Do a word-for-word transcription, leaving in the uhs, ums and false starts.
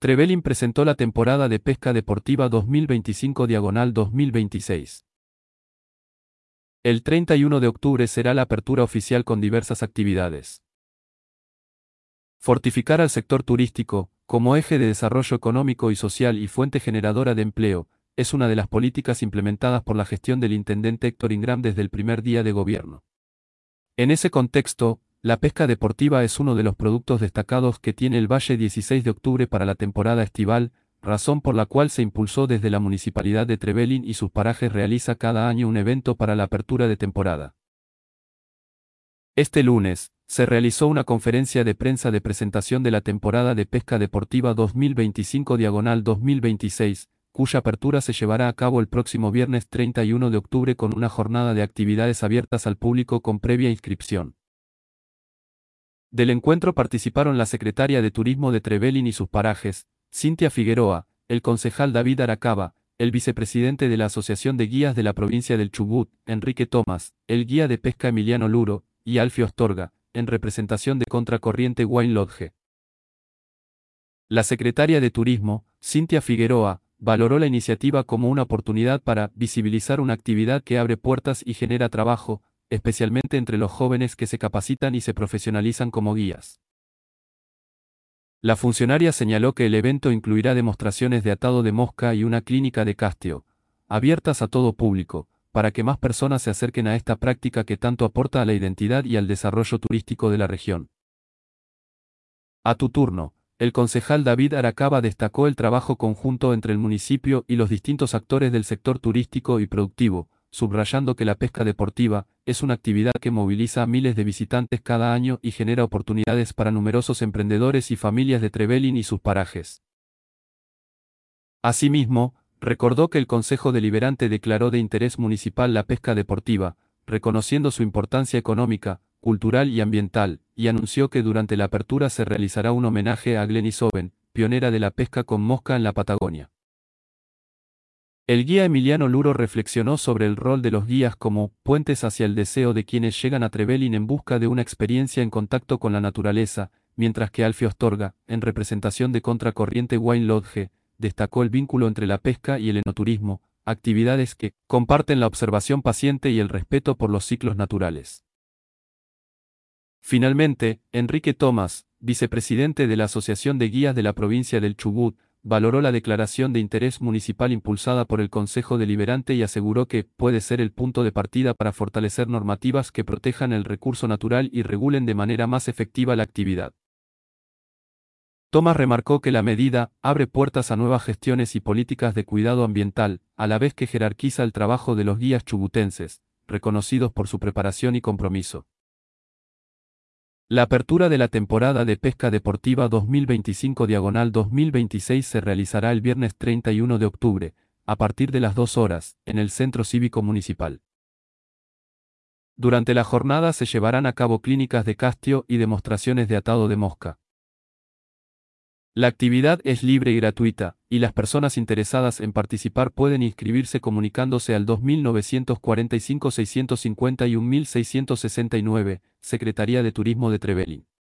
Trevelin presentó la temporada de pesca deportiva dos mil veinticinco diagonal dos mil veintiséis. El treinta y uno de octubre será la apertura oficial con diversas actividades. Fortificar al sector turístico, como eje de desarrollo económico y social y fuente generadora de empleo, es una de las políticas implementadas por la gestión del intendente Héctor Ingram desde el primer día de gobierno. En ese contexto, la pesca deportiva es uno de los productos destacados que tiene el Valle dieciséis de octubre para la temporada estival, razón por la cual se impulsó desde la Municipalidad de Trevelin y sus parajes realiza cada año un evento para la apertura de temporada. Este lunes, se realizó una conferencia de prensa de presentación de la temporada de pesca deportiva dos mil veinticinco diagonal dos mil veintiséis, cuya apertura se llevará a cabo el próximo viernes treinta y uno de octubre con una jornada de actividades abiertas al público con previa inscripción. Del encuentro participaron la secretaria de Turismo de Trevelin y sus parajes, Cintia Figueroa, el concejal David Aracaba, el vicepresidente de la Asociación de Guías de la provincia del Chubut, Enrique Tomás, el guía de pesca Emiliano Luro, y Alfio Astorga, en representación de Contracorriente Wine Lodge. La secretaria de Turismo, Cintia Figueroa, valoró la iniciativa como una oportunidad para visibilizar una actividad que abre puertas y genera trabajo, especialmente entre los jóvenes que se capacitan y se profesionalizan como guías. La funcionaria señaló que el evento incluirá demostraciones de atado de mosca y una clínica de castio, abiertas a todo público, para que más personas se acerquen a esta práctica que tanto aporta a la identidad y al desarrollo turístico de la región. A tu turno, el concejal David Aracaba destacó el trabajo conjunto entre el municipio y los distintos actores del sector turístico y productivo, subrayando que la pesca deportiva es una actividad que moviliza a miles de visitantes cada año y genera oportunidades para numerosos emprendedores y familias de Trevelin y sus parajes. Asimismo, recordó que el Consejo Deliberante declaró de interés municipal la pesca deportiva, reconociendo su importancia económica, cultural y ambiental, y anunció que durante la apertura se realizará un homenaje a Glenys Owen, pionera de la pesca con mosca en la Patagonia. El guía Emiliano Luro reflexionó sobre el rol de los guías como puentes hacia el deseo de quienes llegan a Trevelin en busca de una experiencia en contacto con la naturaleza, mientras que Alfio Astorga, en representación de Contracorriente Wine Lodge, destacó el vínculo entre la pesca y el enoturismo, actividades que comparten la observación paciente y el respeto por los ciclos naturales. Finalmente, Enrique Tomás, vicepresidente de la Asociación de Guías de la provincia del Chubut, valoró la declaración de interés municipal impulsada por el Consejo Deliberante y aseguró que puede ser el punto de partida para fortalecer normativas que protejan el recurso natural y regulen de manera más efectiva la actividad. Tomás remarcó que la medida abre puertas a nuevas gestiones y políticas de cuidado ambiental, a la vez que jerarquiza el trabajo de los guías chubutenses, reconocidos por su preparación y compromiso. La apertura de la temporada de pesca deportiva dos mil veinticinco diagonal dos mil veintiséis se realizará el viernes treinta y uno de octubre, a partir de las dos horas, en el Centro Cívico Municipal. Durante la jornada se llevarán a cabo clínicas de castio y demostraciones de atado de mosca. La actividad es libre y gratuita, y las personas interesadas en participar pueden inscribirse comunicándose al dos mil novecientos cuarenta y cinco seiscientos cincuenta y uno mil seiscientos sesenta y nueve, Secretaría de Turismo de Trevelin.